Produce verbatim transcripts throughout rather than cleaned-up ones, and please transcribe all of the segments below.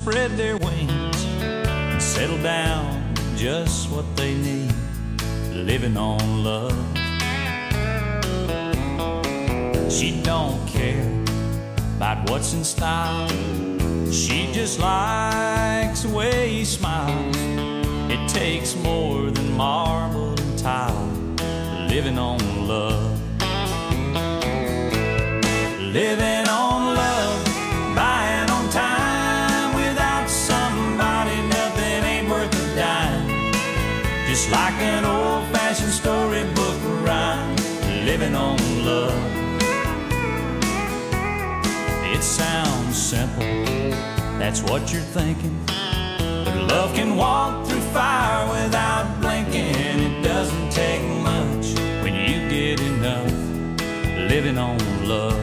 spread their wings and settle down just what they need, living on love. She don't care about what's in style, she just likes the way he smiles. It takes more than marble and tile, living on love. Living on love, buying on time. Without somebody, nothing ain't worth a dime. Just like an old-fashioned storybook rhyme, living on love. It sounds simple, that's what you're thinking, but love can walk through fire without blinking. It doesn't take much when you get enough, living on love.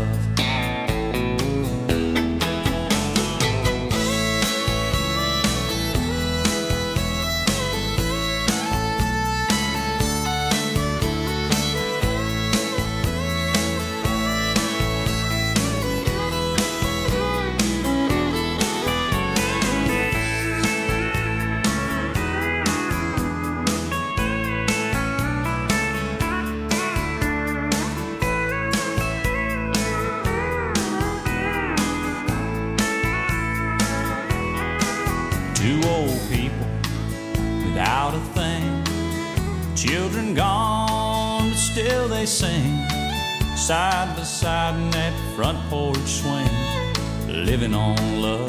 Two old people without a thing, children gone, but still they sing, side by side in that front porch swing, living on love.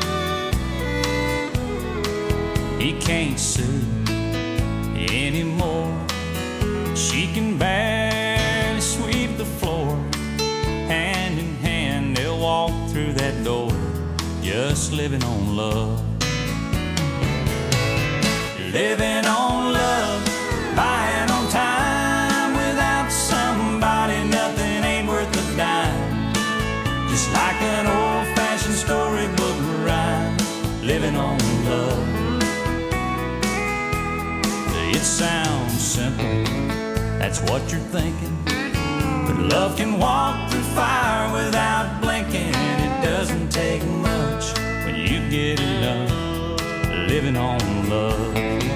He can't sue anymore, she can barely sweep the floor. Hand in hand they'll walk through that door, just living on love. Living on love, buying on time. Without somebody, nothing ain't worth a dime. Just like an old-fashioned storybook rhyme, living on love. It sounds simple, that's what you're thinking, but love can walk through fire without blinking. It doesn't take much when you get enough, living on love.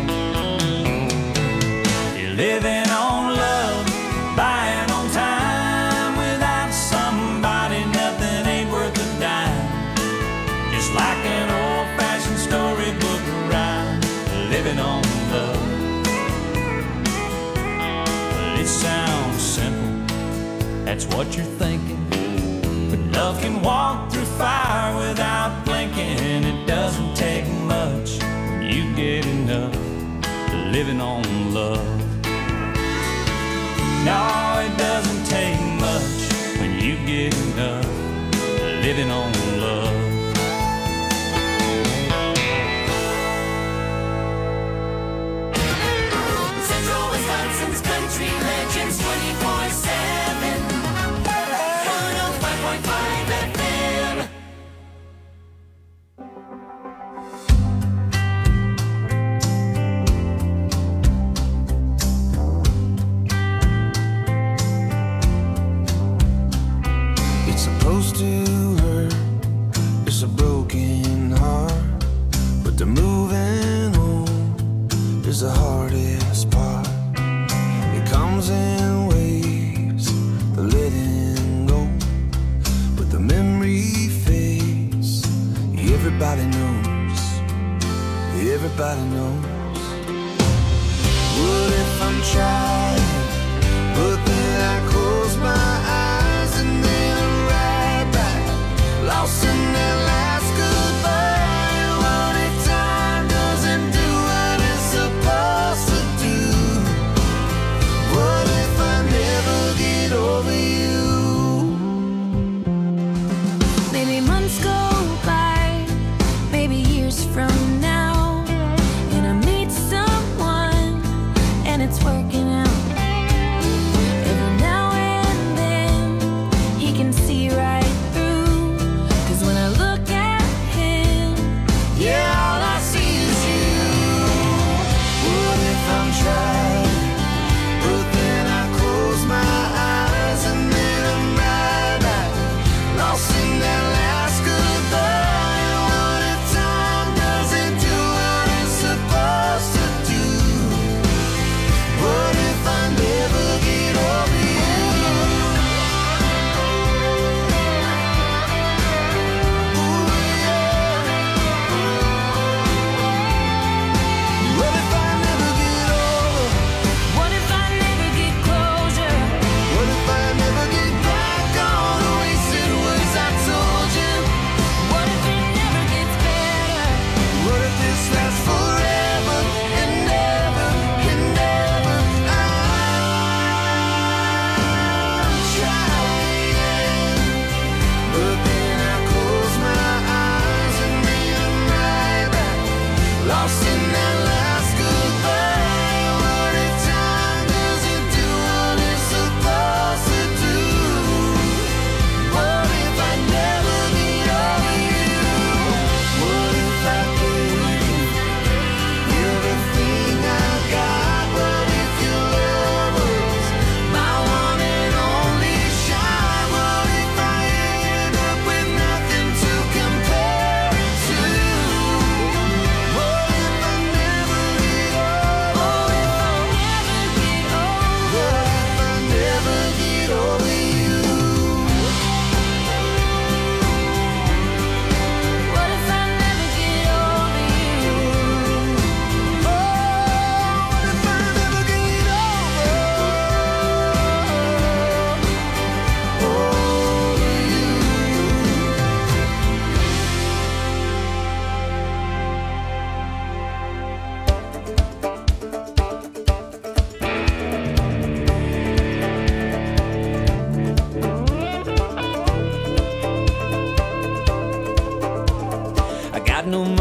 You're living on love, buying on time. Without somebody, nothing ain't worth a dime. Just like an old-fashioned storybook rhyme, living on love. Well, it sounds simple, that's what you're thinking, but love can walk through fire without blinking. It doesn't take much when you get enough, living on love. No, it doesn't take much when you get enough, living on love. Central Wisconsin's country legends twenty-four seven. one oh five point five F M. It's supposed to hurt, it's a broken heart, but the moving on is the hardest part. It comes in waves, the letting go, but the memory fades. Everybody knows, everybody knows. What if I'm trying, but then I close my eyes and then I'm right back, lost in that last goodbye. What if time doesn't do what it's supposed to do? What if I never get over you? Maybe months go by, maybe years from now, and I meet someone and it's working out. Every now and then he can see right through, 'cause when I look at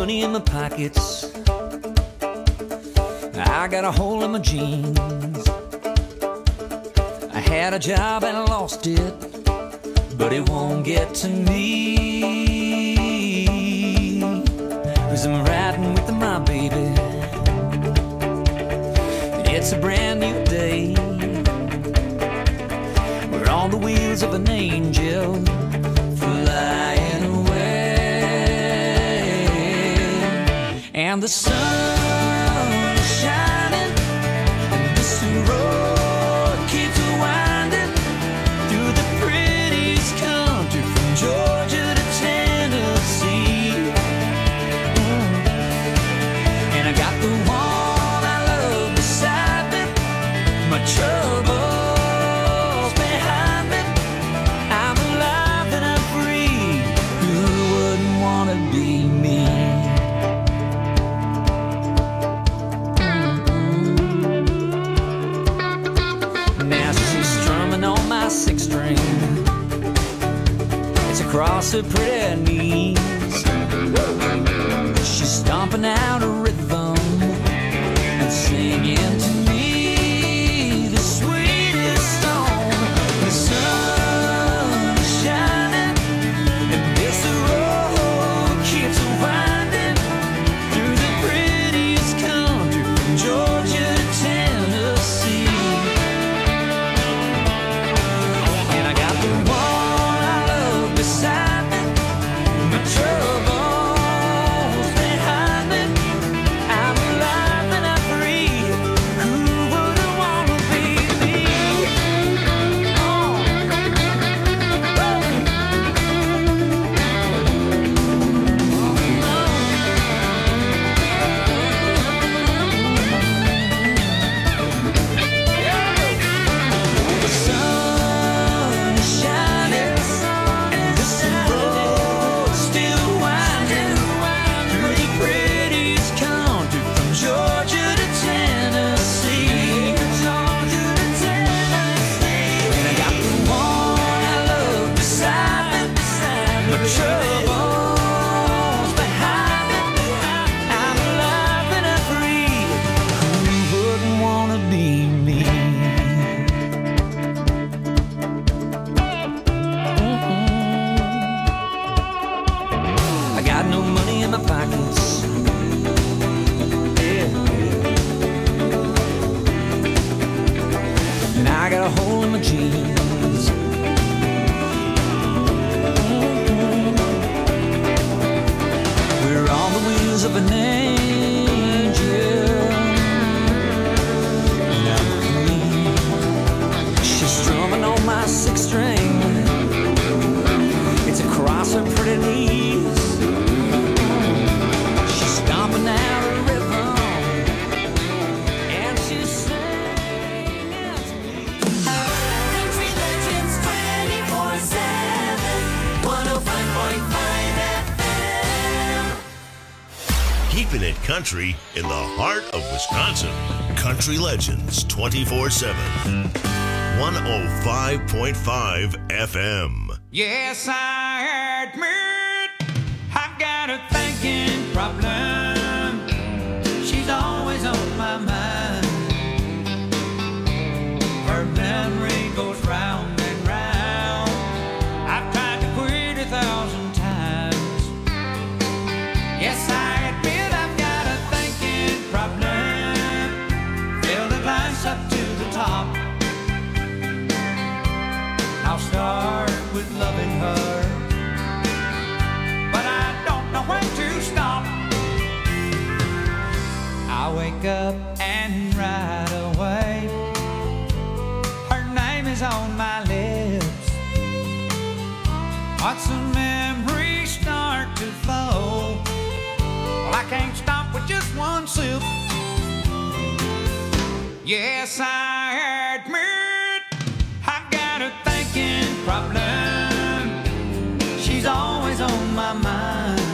money in my pockets. I got a hole in my jeans. I had a job and I lost it, but it won't get to me, 'cause I'm riding with my baby. It's a brand new day. We're on the wheels of an angel flying away, and the sun is shining, and this road keeps winding through the prettiest country from Georgia to Tennessee. Mm. And I got the one I love beside me, my troubles behind me. I'm alive and I'm free. Who wouldn't want to be me? Now she's strumming on my six string. It's across her pretty knees. She's stomping out a rhythm and singing to me the sweetest song. The sun is shining, and this road keeps winding through the prettiest country from Georgia to Tennessee. And I got the one I love beside me, my troubles behind me. I'm alive and I'm free. Who wouldn't want to be me? Oh. The sun is shining, and this road still winding through the prettiest country from Georgia to Tennessee. Georgia to Tennessee. And I got the one I love beside me, my troubles behind me. I'm alive and I'm free. Who wouldn't want to be me? I got no money in my pockets. Yeah, yeah. And I got a hole in my jeans. Mhm. We're on the wheels of an angel. And I'm free. She's strumming on my six string. It's across her pretty knees. She's stomping out a rhythm, and she's singing to me. Country Legends twenty-four seven, one oh five point five F M. Keeping it country in the heart of Wisconsin. Country Legends twenty-four seven. one oh five point five F M. Yes, I admit I've got a thinking problem. She's always on my mind. Her memory goes round and round. I've tried to quit a thousand times. Yes, I admit I've got a thinking problem. Fill the glass up to the top. I'll start with loving her, but I don't know when to stop. I wake up and right away her name is on my lips. Once the memories start to flow, well, I can't stop with just one sip. Yes, I admit I've got a thinking problem. She's always on my mind.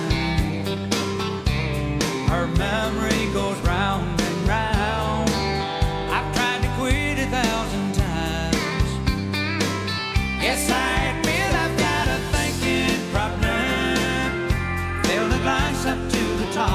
Her memory goes round and round. I've tried to quit a thousand times. Yes, I admit I've got a thinking problem. Fill the glass up to the top.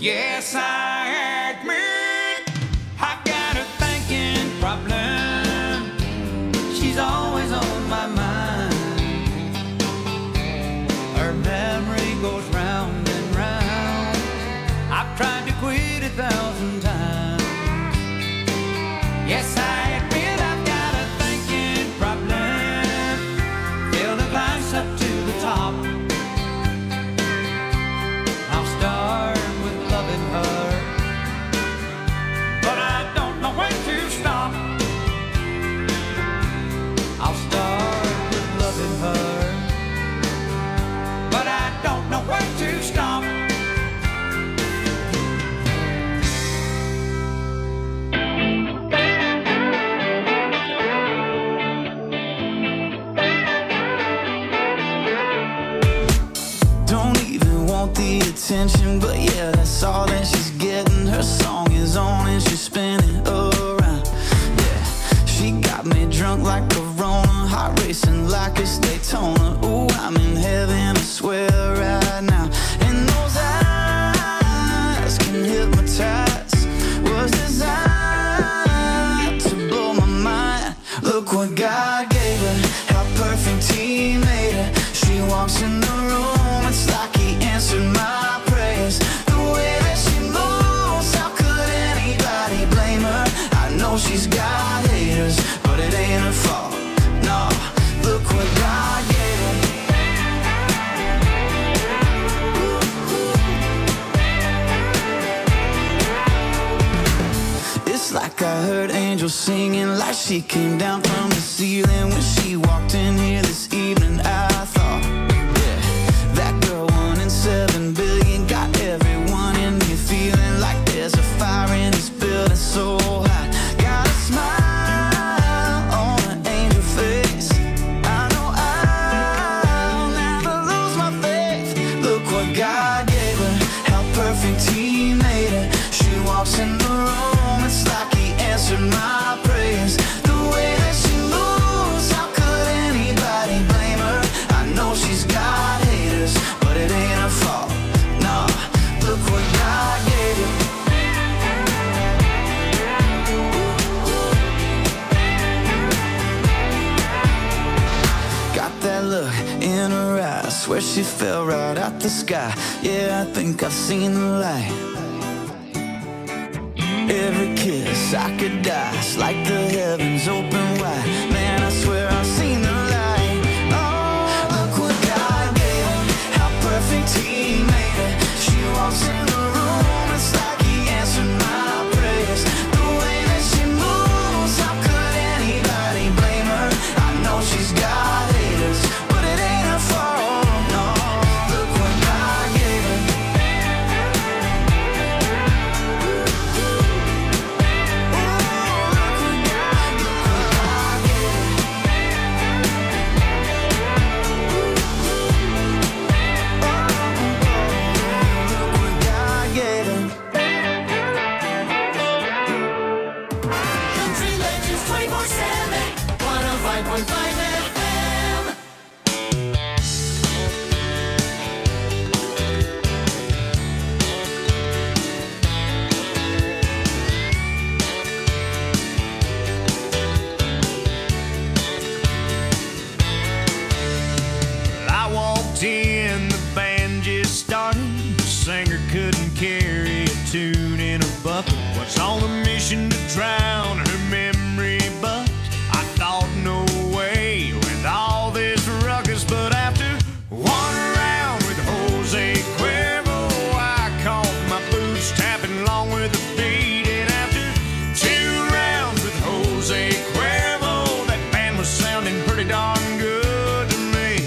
Yes, I admit I've got a thinking problem. She's always on my mind. Her memory goes round and round. I've tried to quit a thousand times. Yes, I admit I've got a thinking problem. Fill the glass up to the top. I'll start with loving her, but I don't know when to stop. I'll start with loving her, but I don't know when to stop. The attention, but yeah, that's all that she's getting. Her song is on and she's spinning around. Yeah, she got me drunk like Corona, heart racing like it's Daytona. Ooh, I'm in heaven, I swear right now. And those eyes can hypnotize, was designed to blow my mind. Look what God gave her, how perfect He made her. She walks in the room, it's like He answered my prayers. The way that she moves, how could anybody blame her? I know she's got haters, but it ain't her fault. No, look what God gave her. It's like I heard angels singing, like she came down from the ceiling when she walked in here this evening. I thought, seven billion got everyone in me feeling like there's a fire in this building so hot. Got a smile on an angel face. I know I'll never lose my faith. Look what God gave her, how perfect He made her. She walks in the room, it's like He answered my prayers. The way that she moves, how could anybody blame her? I know she's got haters, but it ain't her fault. No, look what God gave you. Got that look in her eyes, swear she fell right out the sky. Yeah, I think I've seen the light. Every kiss I could die, it's like the heavens open wide. Man, I swear I've seen the light. Perfect He made her. She walks in the room, it's like He answered my prayers. The way that she moves, how could anybody blame her? I know she's got haters, but it ain't her fault. No, look what God gave her. What's on the mission to drown her memory? But I thought no way with all this ruckus. But after one round with Jose Cuervo, I caught my boots tapping along with the beat. And after two rounds with Jose Cuervo, that band was sounding pretty darn good to me.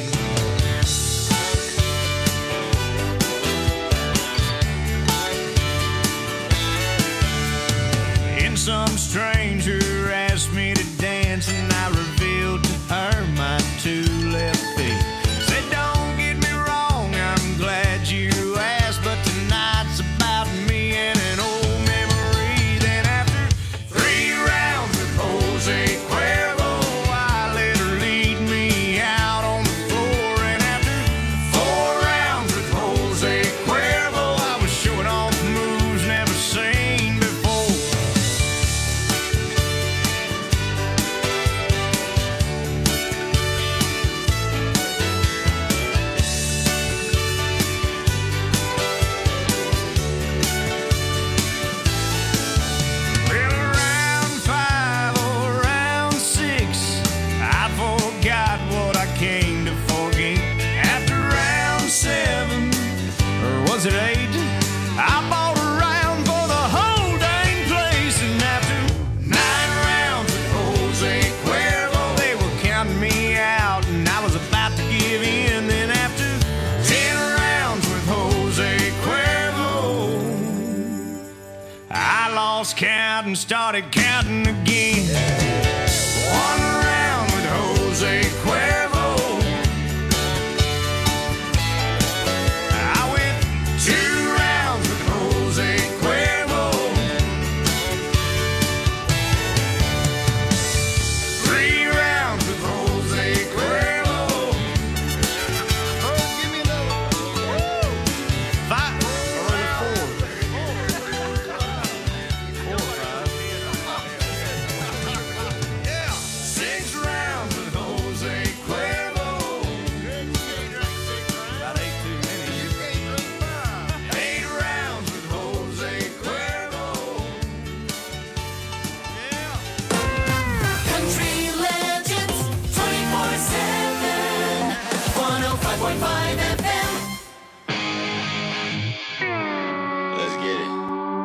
Some stranger asked me to dance, and I revealed to her my two left feet. Said, don't get me wrong, I'm glad you asked, but tonight's about me and an old memory. Then after three rounds with Jose Cuervo, I let her lead me out on the floor. And after four rounds with Jose Cuervo, I was showing off the moves. was at eight. I bought a round for the whole dang place, and after nine rounds with Jose Cuervo, they were counting me out, and I was about to give in. Then after ten rounds with Jose Cuervo, I lost count and started counting again. One round with Jose Cuervo, I went two rounds with Jose Cuervo, three rounds with Jose Cuervo. Oh, give me another. Five or four. Four or five. Yeah, six rounds with Jose Cuervo. About eight too many. Eight rounds with Jose Cuervo. Yeah. Country Legends twenty-four seven, one oh five point five F M. Let's get it.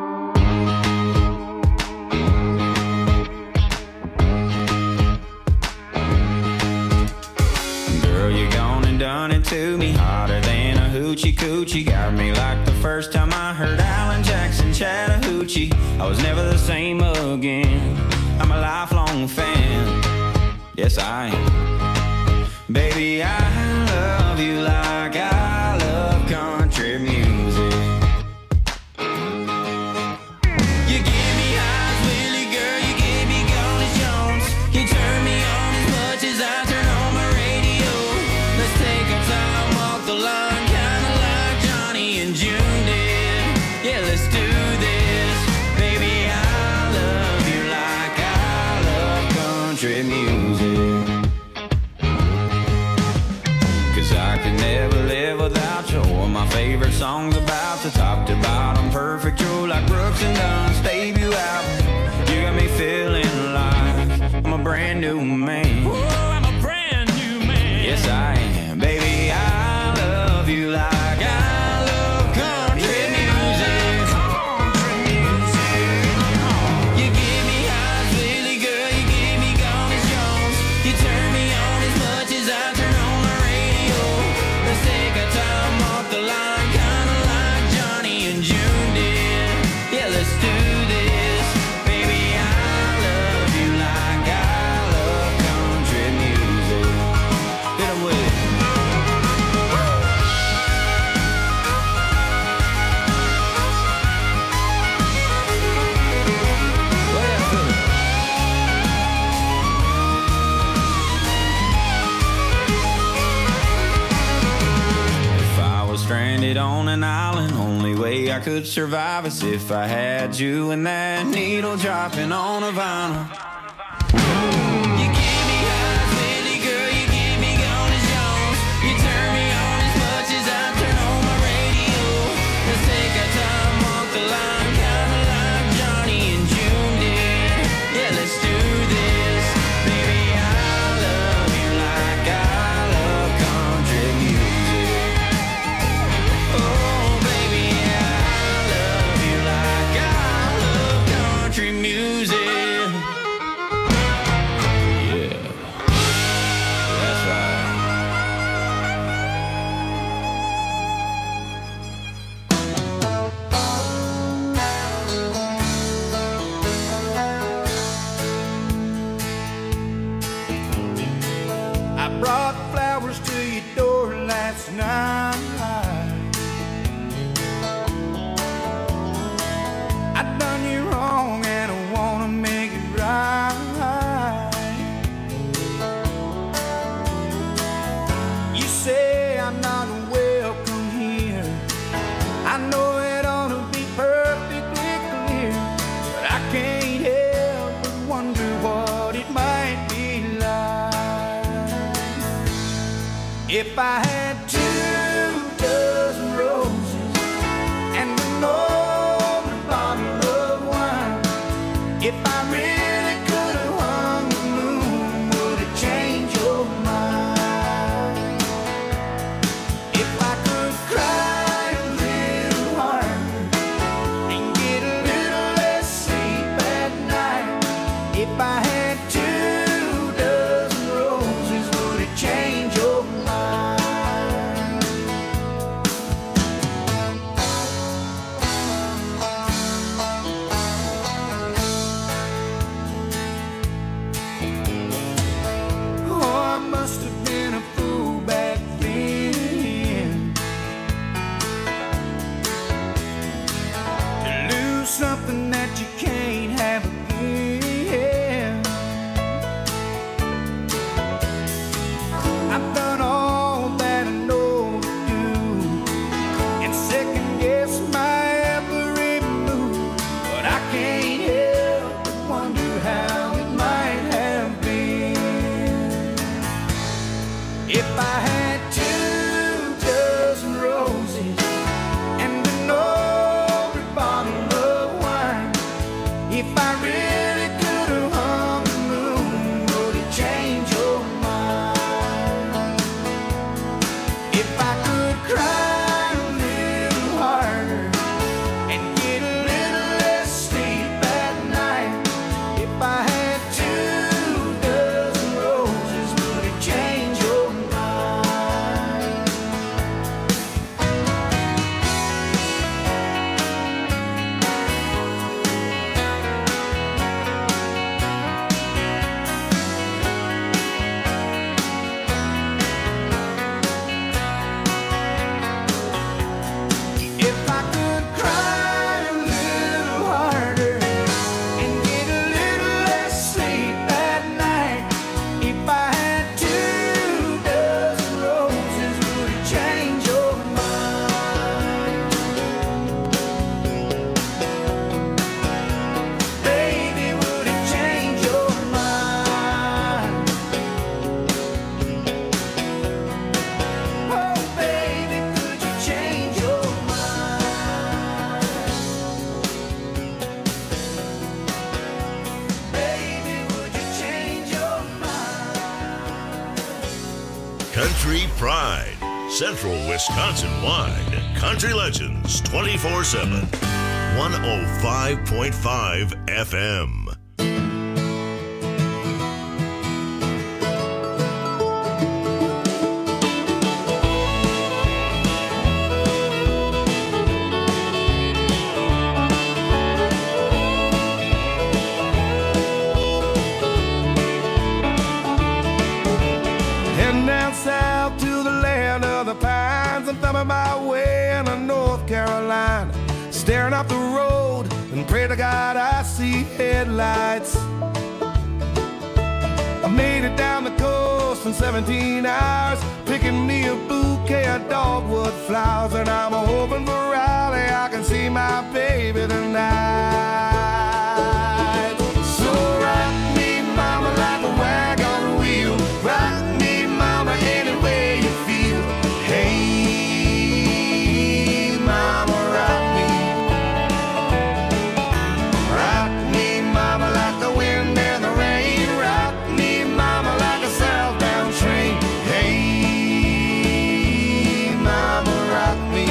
Girl, you gone and done it to me, hotter than a hoochie coochie. Got me like the first time I heard Alan Jackson Chattahoochee. I was never the same again. I'm a lifelong fan. Yes, I am. Baby, I love you like I love country music. You give me highs, Willie, girl, you gave me Gordon Jones. You turn me on as much as I turn on my radio. Let's take our time, walk the line, kinda like Johnny and June did. Yeah, let's do this. Baby, I love you like I love country music. Cause I could never live without you. Or my favorite songs about the top to bottom, perfect, true like Brooks and Dunn's debut album. You got me feeling like I'm a brand new man. Oh, I'm a brand new man. Yes, I am. Baby, I love you like I love country music. You give me highs, Willie, girl, you give me Gordon Jones. You turn me on as much as I turn on my radio. Let's take our time, walk the line, kinda like Johnny and June did. Yeah, let's do this. Baby, I love you like I love country music. Hit 'em with it. Play that for me. If I was stranded on an island, only way I could survive is if I had you and that needle dropping on a vinyl. You give me highs, Willie, girl, you give me Gordon Jones. You turn me on as much as I turn on my radio. Let's take our time, walk the line, kinda like Johnny and June did. Yeah, let's do this. Baby, I love you like I love country music. Oh, baby, I love you like I love country music. Yeah, that's right. I brought flowers to your door last night. I done you wrong and I wanna make it right. You say I'm not welcome here. I know it ought to be perfectly clear, but I can't help but wonder what it might be like if I had two dozen roses and an open bottle of wine. If I really could have hung the moon, would it change your mind? If I could cry a little something that you can't have again. I've done all that I know to do and second guess my every move, but I can't help but wonder how it might have been if I had two dozen roses and an old bottle of wine. If I really could have hung the moon, would it change your mind? If I could cry a little harder and get a little less sleep at night. If I had two dozen roses, would it change your mind? If I could cry a little harder and get a little less sleep at night. If I had two dozen roses, would it change your mind? Baby, would it change your mind? Oh, baby, could you change your mind? Baby, would you change your mind? Country Pride, Central Wisconsin wide. Country Legends twenty-four seven. one oh five point five F M. Heading down south to the land of the pines. I'm thumbing my way into North Carolina, staring up the road and pray to God I see headlights. I made it down the coast in seventeen hours, picking me a bouquet of dogwood flowers, and I'm hoping for Raleigh I can see my baby tonight. So rock me, mama, like a wagon wheel. Rock me, mama, any way you feel. Hey, mama, rock me. Rock me, mama, like the wind and the rain. Rock me, mama, like a southbound train. Hey, mama, rock me.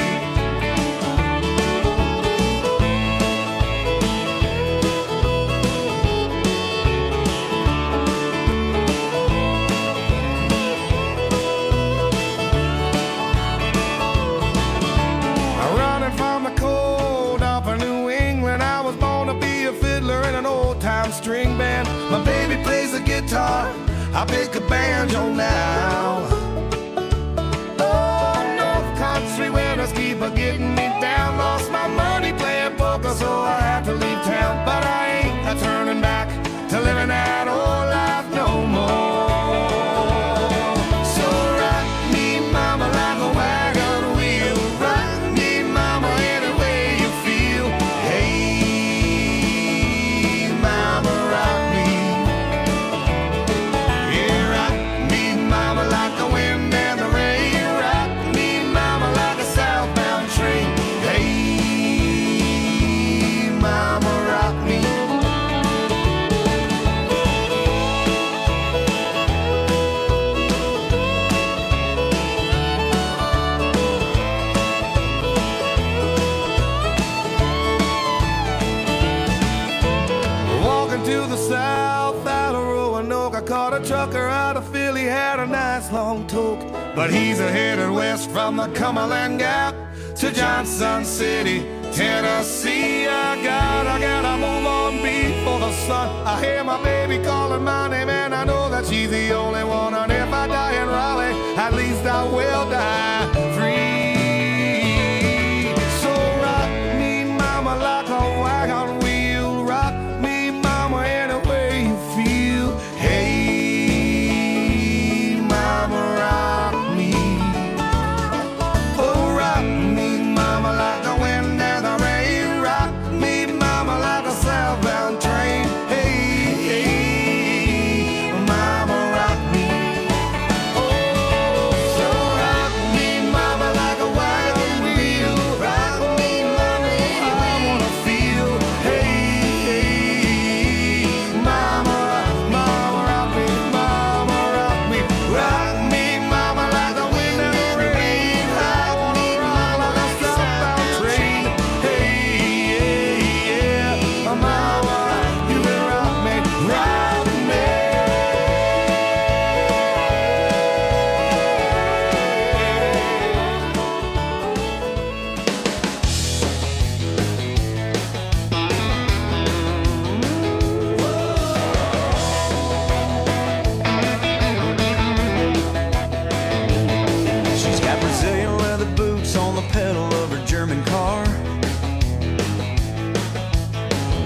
Running from the cold off of New England, I was born to be a fiddler in an old-time string band. My baby plays the guitar, I pick a banjo now. Oh, North Country winters keep a getting me down. Lost my money playing poker, so I had to leave town. But I ain't a turning back to living that old life no more. So rock me, mama, like a wagon wheel. Rock me, mama, any way you feel. Hey, mama, rock me. Yeah, rock me, mama, like the wind and the rain. Rock me, mama, like a southbound train. Hey, mama, rock me. Walking to the south out of Roanoke, I caught a trucker out of Philly, had a nice long toke. But he's a headed west from the Cumberland Gap to Johnson City, Tennessee. I gotta, gotta move on before the sun. I hear my baby calling my name, and I know that she's the only one. And if I die in Raleigh, at least I will die free. So rock me, mama, like a wagon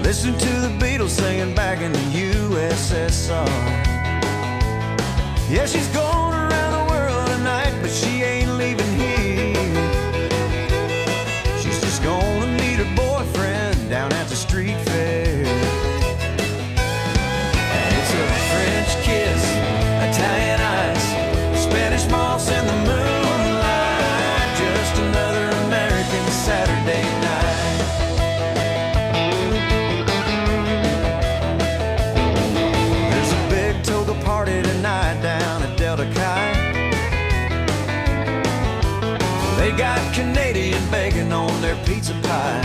Listen to the Beatles singing back in the U S S R. Yeah, she's going around the world tonight, but she ain't leaving here. She's just gonna meet her boyfriend down at the street fair. And it's a French kiss, Italian ice, Spanish moss in the moonlight, just another American Saturday night. There's a big toga party tonight down at Delta Chi. They got Canadian bacon on their pizza pie.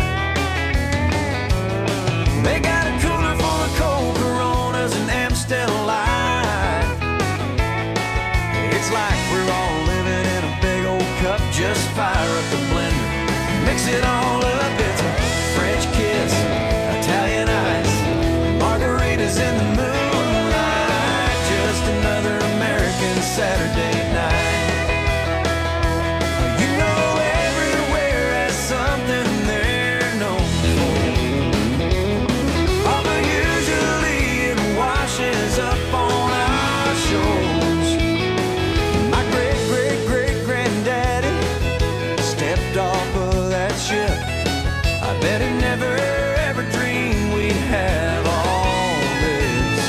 They got a cooler full of cold Coronas and Amstel Light. It's like we're all living in a big old cup. Just fire up the blender, mix it all up. It's a French kiss, Italian ice, margaritas in the moonlight, just another American Saturday night. You know everywhere has something they're known for, although usually it washes up on our shores. My great great great granddaddy stepped off of that ship. I bet he never ever dreamed we'd have all this.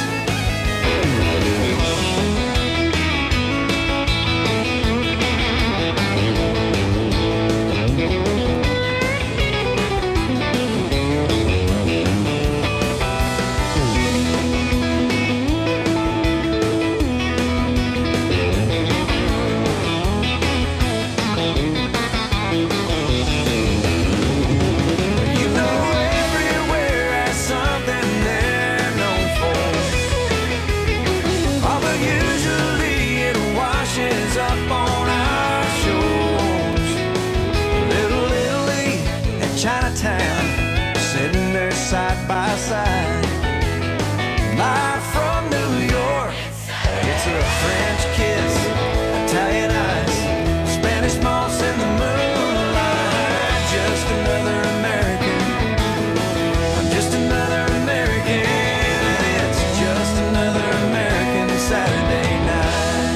You know everywhere has something they're known for, although usually it washes up on our shores. Little Italy and Chinatown, sitting there side by side. Live from New York, it's a French kiss, Italian ice, Spanish moss in the moonlight, just another American. I'm just another American, and it's just another American Saturday night.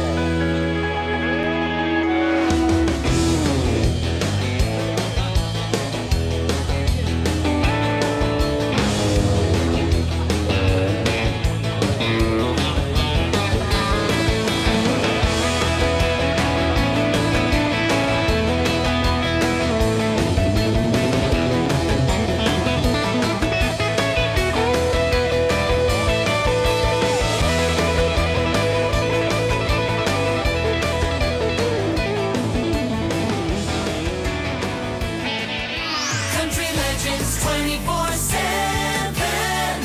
Country Legends twenty-four seven.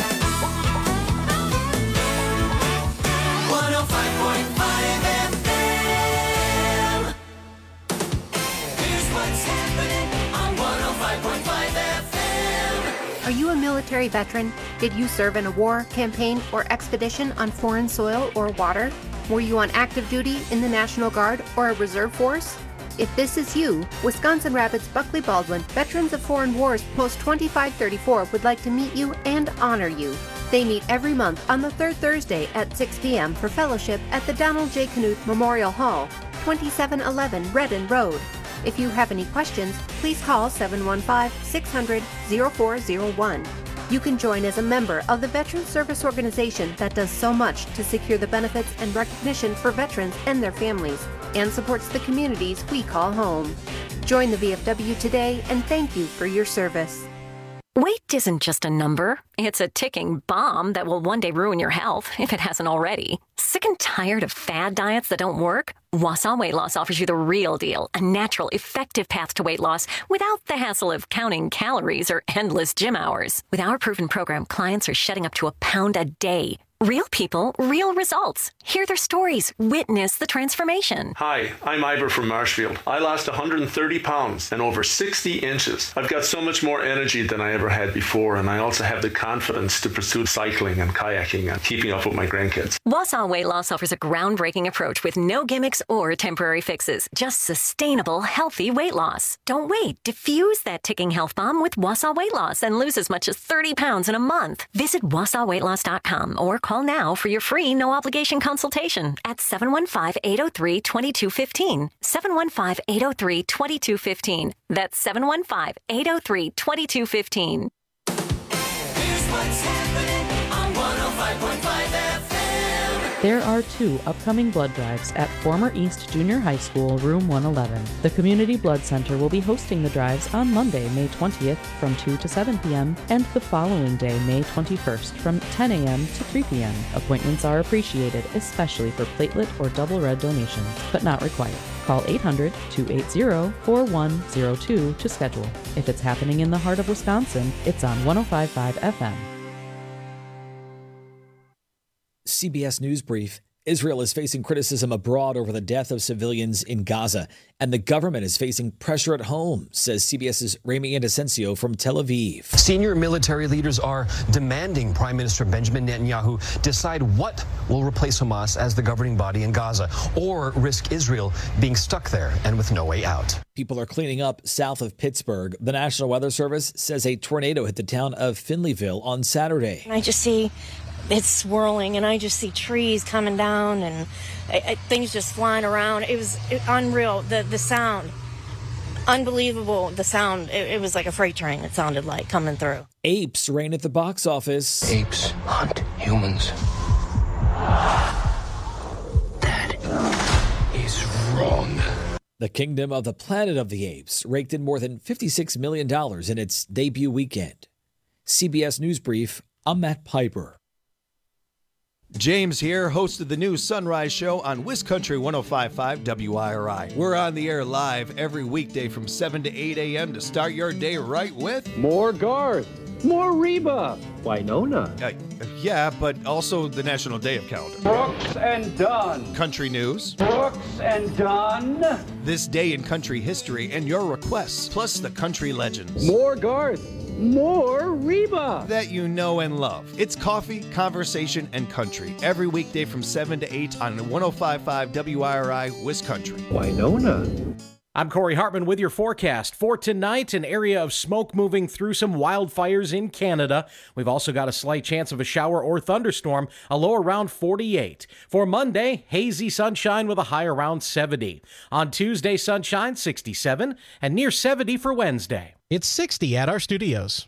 one oh five point five F M. Here's what's happening on one oh five point five F M. Are you a military veteran? Did you serve in a war, campaign, or expedition on foreign soil or water? Were you on active duty in the National Guard or a reserve force? If this is you, Wisconsin Rapids Buckley Baldwin Veterans of Foreign Wars Post twenty-five thirty-four would like to meet you and honor you. They meet every month on the third Thursday at six p.m. for fellowship at the Donald J. Knuth Memorial Hall, twenty-seven eleven Redden Road. If you have any questions, please call seven one five, six hundred, oh four oh one. You can join as a member of the Veterans Service Organization that does so much to secure the benefits and recognition for veterans and their families, and supports the communities we call home. Join the V F W today, and thank you for your service. Weight isn't just a number. It's a ticking bomb that will one day ruin your health, if it hasn't already. Sick and tired of fad diets that don't work? Wausau Weight Loss offers you the real deal, a natural, effective path to weight loss without the hassle of counting calories or endless gym hours. With our proven program, clients are shedding up to a pound a day. Real people, real results. Hear their stories. Witness the transformation. Hi, I'm Ivor from Marshfield. I lost one hundred thirty pounds and over sixty inches. I've got so much more energy than I ever had before, and I also have the confidence to pursue cycling and kayaking and keeping up with my grandkids. Wausau Weight Loss offers a groundbreaking approach with no gimmicks or temporary fixes. Just sustainable, healthy weight loss. Don't wait. Diffuse that ticking health bomb with Wausau Weight Loss and lose as much as thirty pounds in a month. Visit wausau weight loss dot com or call now for your free no-obligation consultation at seven one five, eight oh three, two two one five. seven one five, eight oh three, two two one five. That's seven one five, eight oh three, two two one five. Here's what's happening on one oh five point five F M. There are two upcoming blood drives at former East Junior High School, room one eleven. The Community Blood Center will be hosting the drives on Monday, May twentieth from two to seven p.m. and the following day, May twenty-first from ten a.m. to three p.m. Appointments are appreciated, especially for platelet or double red donations, but not required. Call eight hundred, two eight zero, four one zero two to schedule. If it's happening in the heart of Wisconsin, it's on one oh five point five F M. C B S News Brief. Israel is facing criticism abroad over the death of civilians in Gaza, and the government is facing pressure at home, says CBS's Rami Innocencio from Tel Aviv. Senior military leaders are demanding Prime Minister Benjamin Netanyahu decide what will replace Hamas as the governing body in Gaza, or risk Israel being stuck there and with no way out. People are cleaning up south of Pittsburgh. The National Weather Service says a tornado hit the town of Finleyville on Saturday. I just see it's swirling, and I just see trees coming down and I, I, things just flying around. It was it, unreal. The the sound, unbelievable. The sound. It, it was like a freight train. It sounded like coming through. Apes reign at the box office. Apes hunt humans. That is wrong. The Kingdom of the Planet of the Apes raked in more than fifty-six million dollars in its debut weekend. C B S News Brief, I'm Matt Piper. James here, host of the new Sunrise Show on WisCountry one oh five point five W I R I. We're on the air live every weekday from seven to eight a.m. to start your day right with more Garth, more Reba, Winona. Uh, yeah, but also the National Day of Calendar. Brooks and Dunn. Country news. Brooks and Dunn. This day in country history and your requests, plus the country legends. More Garth. More Reba that you know and love. It's coffee, conversation, and country every weekday from seven to eight on one oh five point five W I R I WisCountry. Winona. I'm Corey Hartman with your forecast. For tonight, an area of smoke moving through some wildfires in Canada. We've also got a slight chance of a shower or thunderstorm, a low around forty-eight. For Monday, hazy sunshine with a high around seventy. On Tuesday, sunshine, sixty-seven, and near seventy for Wednesday. It's sixty at our studios.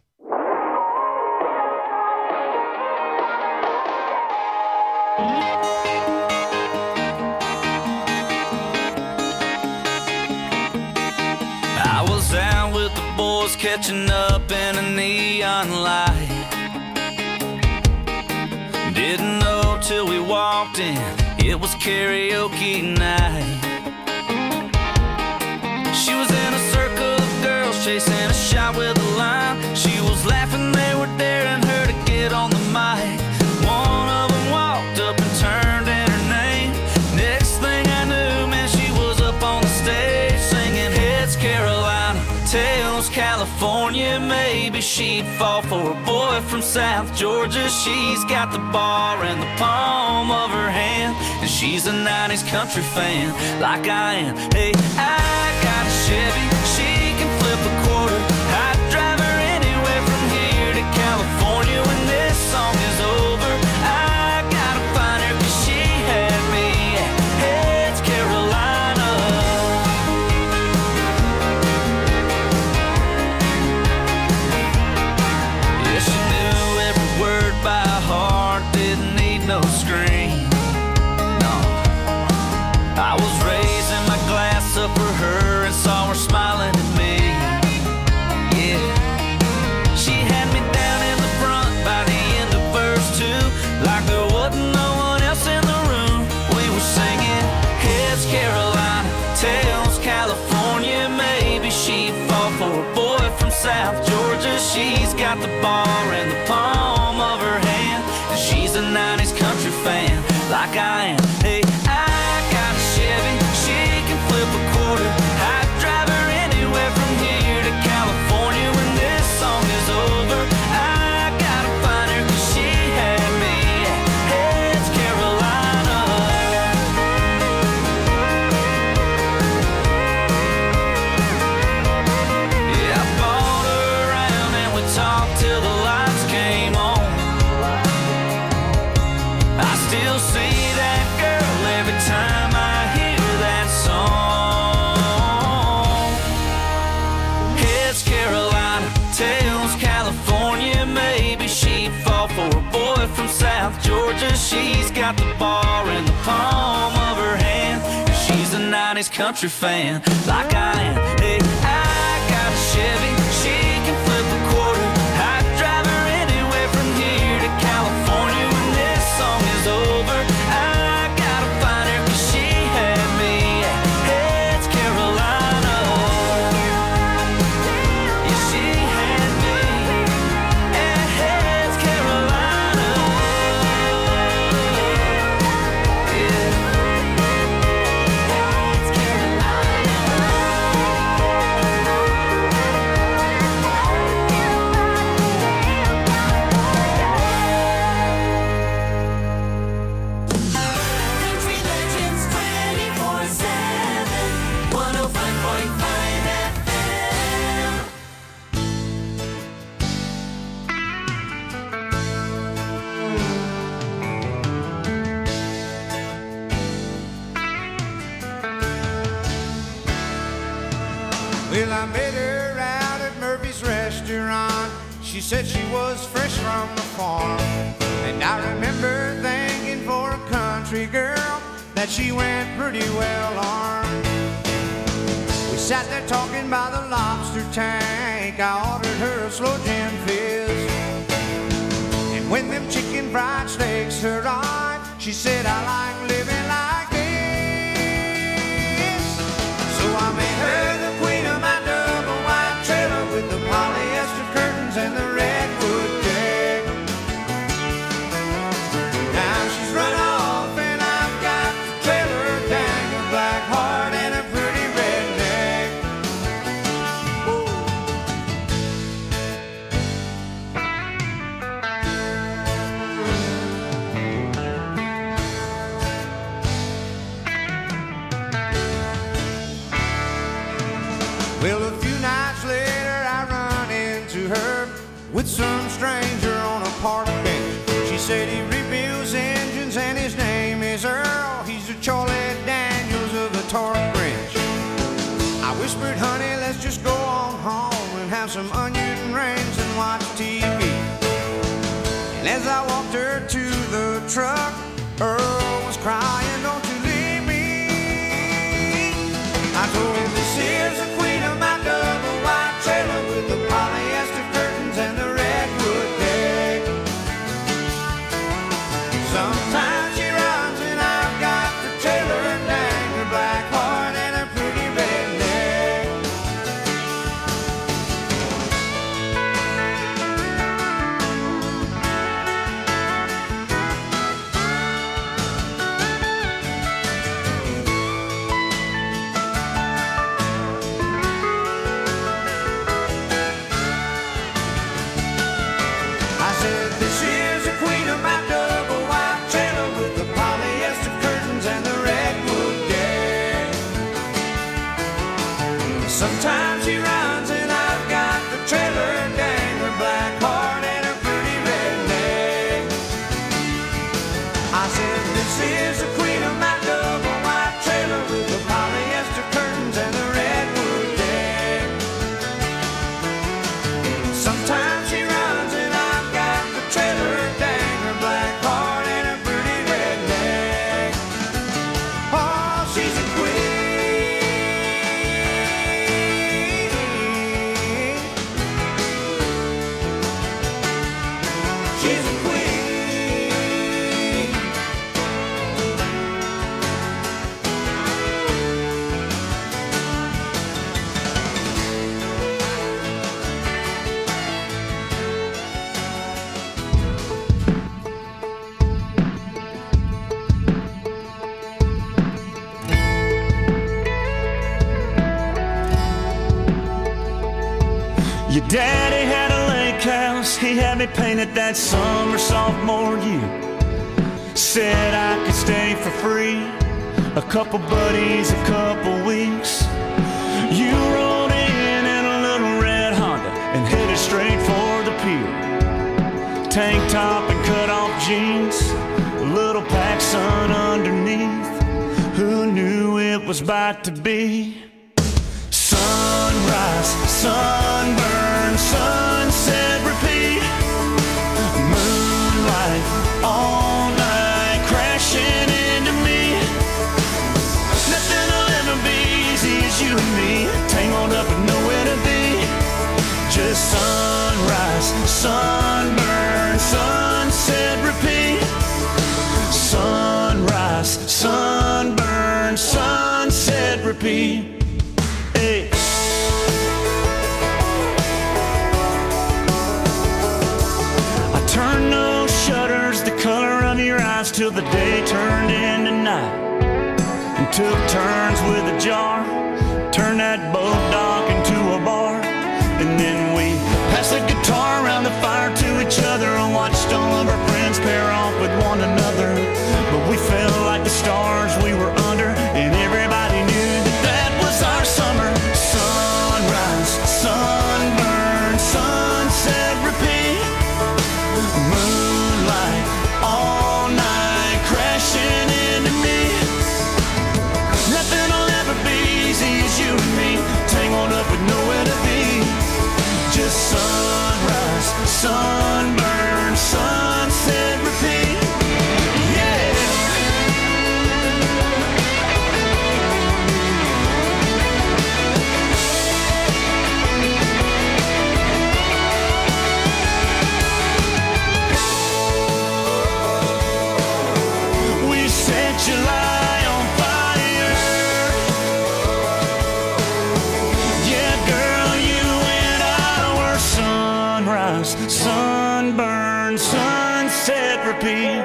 I was out with the boys catching up in a neon light. Didn't know till we walked in, it was karaoke night. She was in a circle of girls chasing a shot with a line. She was laughing, they were daring her to get on the mic. One of them walked up and turned in her name. Next thing I knew, man, she was up on the stage singing Heads Carolina, Tails California. Maybe she'd fall for a boy from South Georgia. She's got the bar in the palm of her hand, and she's a nineties country fan like I am. Hey, I got a Chevy, she can flip a quarter. I'd drive her anywhere from here to California. When this song is over, I gotta find her, 'cause she had me at Heads Carolina. Yeah, she knew every word by heart, didn't need no screen. No, I was raising my glass up for her and saw her smiling at me. Yeah, she had me down in the front by the end of verse two, like there wasn't no one else in the room. We were singing Heads Carolina, Tails California. Maybe she'd fall for a boy from South Georgia. She's got the bar in the palm of her hand, and she's a nineties country like I am. Hey, I got a Chevy, she can flip a quarter. I'd drive her anywhere from here to California when this song is over. I gotta find her 'cause she had me. Hey, it's Carolina. Yeah, I bought her around and we talked till the lights came on. I still see that girl every time I hear that song. It's Carolina, tells California, maybe she'd fall for a boy from South Georgia. She's got the bar in the palm of her hand, and she's a nineties country fan, like I am. Hey, I got a Chevy, she can flip a quarter. I'd drive her anywhere from here to California when this song is over. I gotta find her 'cause she had me. Hey, it's Carolina. Yeah, she had me. Hey, it's Carolina. Yeah. It's Country Legends twenty-four seven, one oh five point five F M. Well, I met her out at Murphy's restaurant. She said she was fresh from the farm. And I remember thinking for a country girl that she went pretty well armed. We sat there talking by the lobster tank. I ordered her a slow gin fizz. And when them chicken fried steaks arrived, she said, I like living like this. So I made her the queen of my double wide trailer with the polyester curtains and the redwood deck. Now she's run off and I've got the trailer dang, a black heart and a pretty redneck. Woo. Well, a few nights later, I run into her with some stranger on a park bench. She said he rebuilds engines and his name is Earl. He's a Charlie Daniels of the torque wrench. I whispered, honey, let's just go on home and have some onion rings and watch T V. And as I walked her to the truck, Earl was crying, don't you leave me. I told him, this here's the queen of my double wide trailer with the polyester curtains and the redwood deck. Sometimes she runs and I've got the trailer dang, her black heart and a pretty redneck. I said, this is the queen of my double wide trailer with the polyester curtains and the redwood deck. Sometimes she runs and I've got the trailer dang, her black heart and her pretty redneck. I said, this is the queen of my double wide trailer with the polyester curtains and the redwood deck. Sometimes she runs and I've got the trailer dang, her black heart and her pretty redneck. Oh, she's a queen. She's a queen. Daddy had a lake house, he had me painted that summer sophomore year. Said I could stay for free, a couple buddies, a couple weeks. You rolled in in a little red Honda and headed straight for the pier. Tank top and cut off jeans, a little PacSun underneath. Who knew it was about to be? Sunrise, sunburn, sunset, repeat. Moonlight, all night, crashing into me. Nothing will ever be easy as you and me, tangled up and nowhere to be. Just sunrise, sunburn, sunset, repeat. Sunrise, sunburn, sunset, repeat. Hey. I turned those shutters the color of your eyes till the day turned into night, and took turns with a jar, turned that boat dock into a bar, and then we passed the guitar around the fire to each other and watched all of our friends pair off with one another. But we felt like the stars we were under, and everybody knew that that was our summer. Sunrise, sunburn, sunset, repeat. Moonlight, all night, crashing into me. Nothing will ever be easy as you and me, tangled up with nowhere to be. Just sunrise, sunburn, sunset, repeat. July on fire. Yeah, girl, you and I were sunrise, sunburn, sunset, repeat.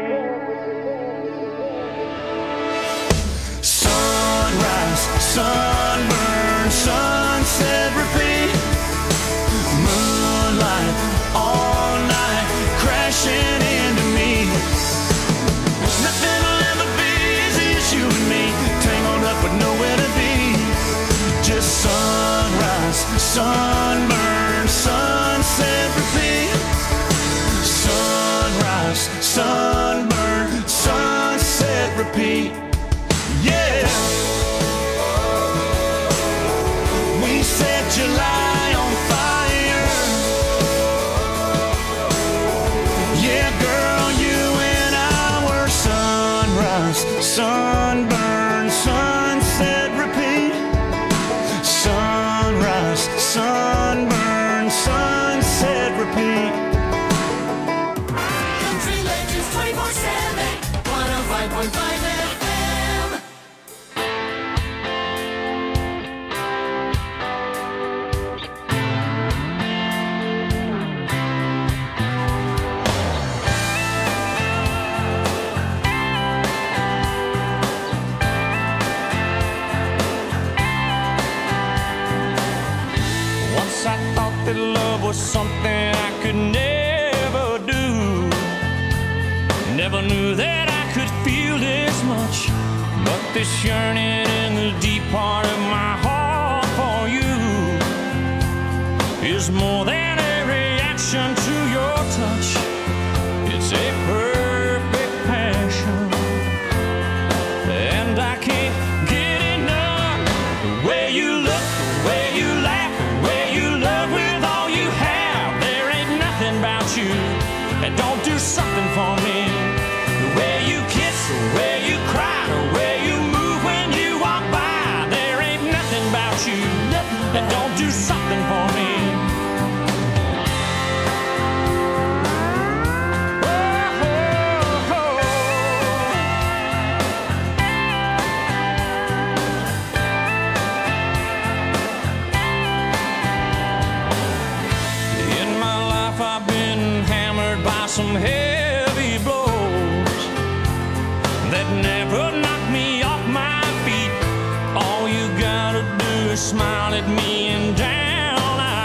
Sunrise, sunburn, sunset, repeat. Moonlight, all night, crashing into me. Nothing will ever be easy as you and me, tangled up with nowhere to be. Just sunrise, sunburn, sunset, repeat. Sunrise, sunburn, sunset, repeat. Yeah. We set July on fire. Yeah, girl, you and I were sunrise, sunburn, sunset, repeat. Sunrise, sunburn, sunset, repeat. Country Legends twenty-four seven, one oh five point five F M. Once I thought that love was something I could never do. Never knew that I could feel this much, but this yearning in the deep part of my heart for you is more than a reaction to your touch. It's a perfect passion, and I can't get enough. The way you look, the way you laugh, the way you love with all you have. There ain't nothing about you that don't do something for me. The way you kiss, the way you cry, the way you move when you walk by. There ain't nothing about you that don't do something for me. Some heavy blows that never knock me off my feet. All you gotta do is smile at me and down I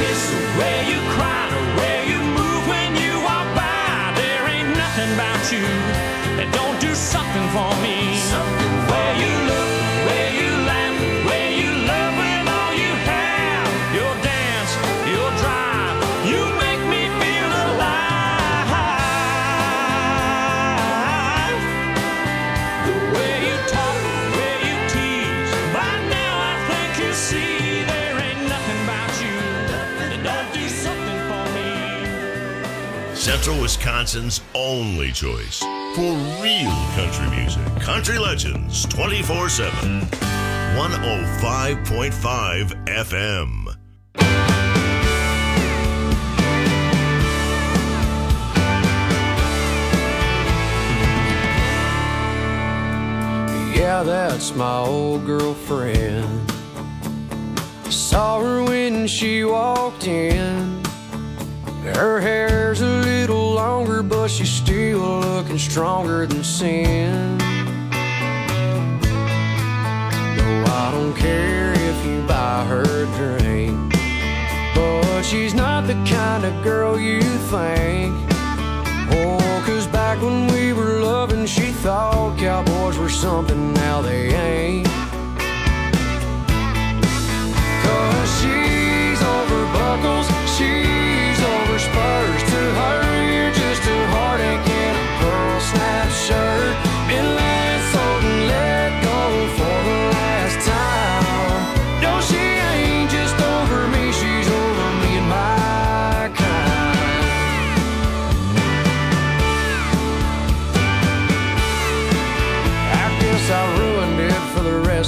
kiss, the way you cry, the way you move when you walk by. There ain't nothing about you that don't do something for me. Something the way you look, the way you laugh, the way you love with all you have. Your dance, your drive, you make me feel alive. The way you talk, the way you tease, by now I think you see there ain't nothing about you that don't do something for me. Central Wisconsin's only choice for real country music. Country Legends twenty-four seven. one oh five point five F M. Yeah, that's my old girlfriend. Saw her when she walked in. Her hair's a little longer, but she's still looking stronger than sin. No, I don't care if you buy her a drink, but she's not the kind of girl you think. Oh, 'cause back when we were loving, she thought cowboys were something, now they ain't. 'Cause she's over buckles, she's over spurs. To her, you're just a heartache in a pearl snap shirt. Been let sold and let go for the last time. No, she ain't just over me, she's over me and my kind. I guess I ruined it for the rest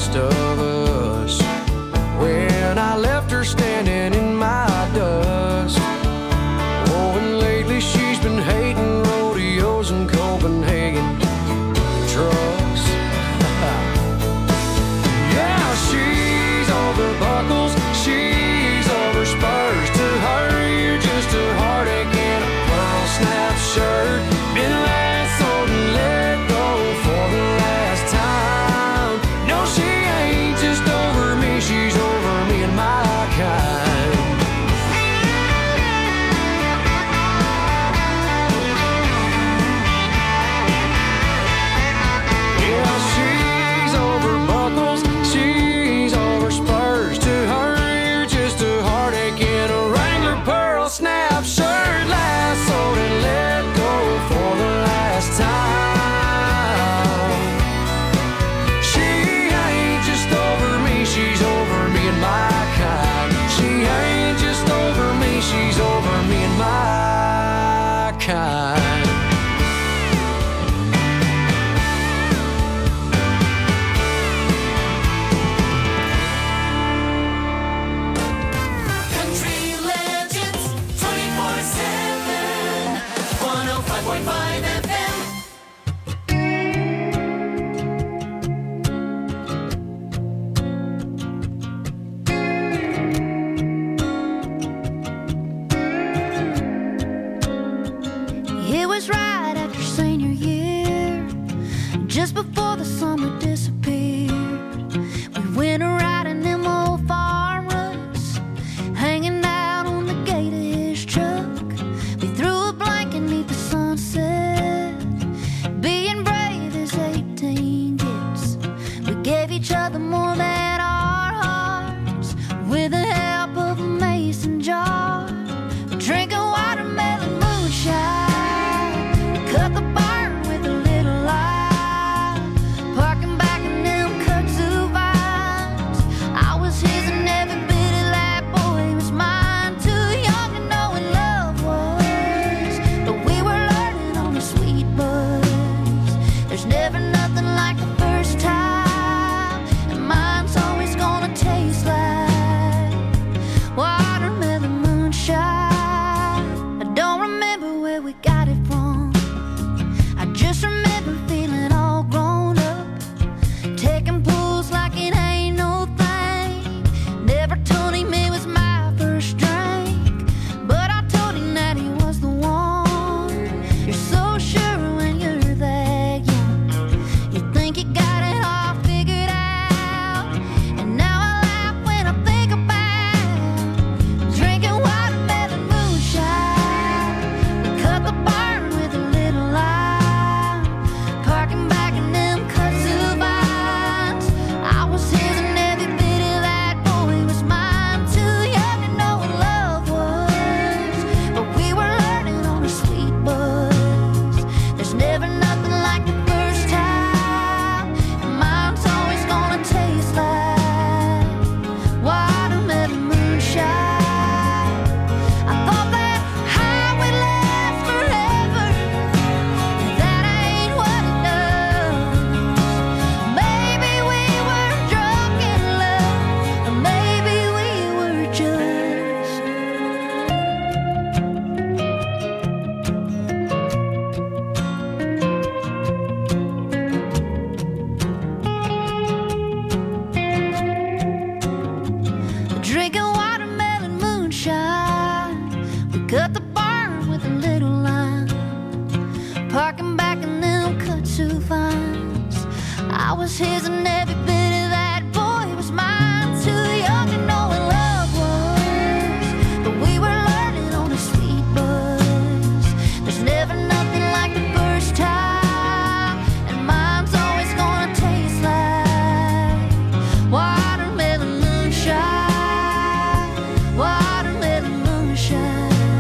cut the barn with a little line, parking back in them kudzu vines. I was his and every bit of that boy was mine. Too young to know what love was, but we were learning on a sweet buzz. There's never nothing like the first time, and mine's always gonna taste like watermelon moonshine, watermelon moonshine.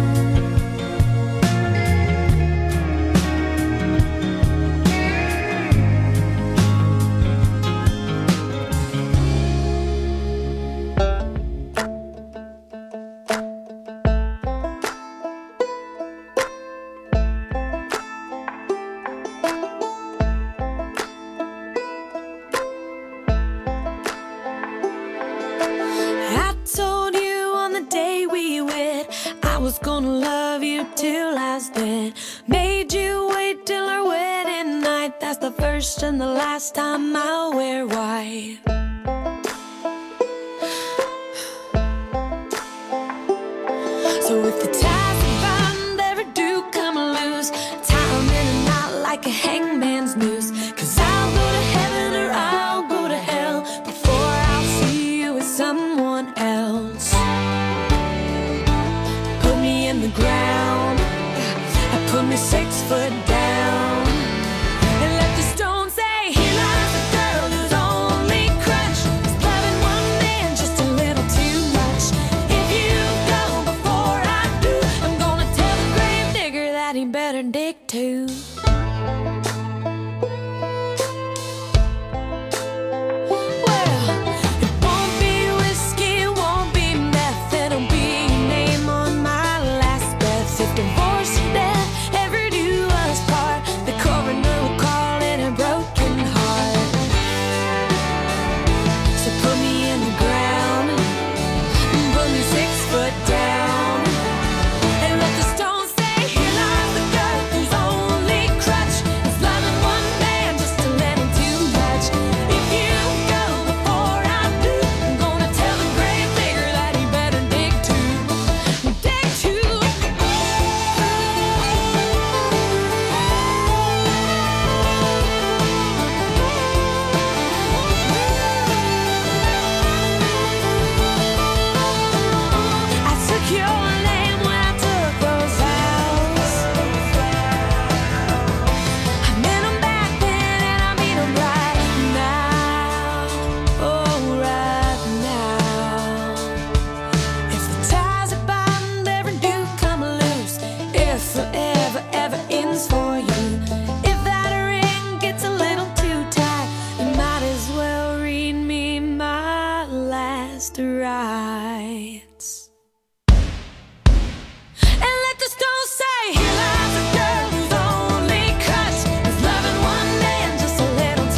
I told you on the day we wed I was gonna love you till I was dead. Made you wait till our wedding night. That's the first and the last time I'll wear white. So if the ties we bind ever do come loose, tie 'em in a knot like a hangman's noose. 'Cause I'll go to heaven or I'll go to hell before I'll see you with someone else. Put me in the ground, I put me six foot down, and let the stone say, here lies a girl whose only crush is loving one man just a little too much. If you go before I do, I'm gonna tell the grave digger that he better dig too.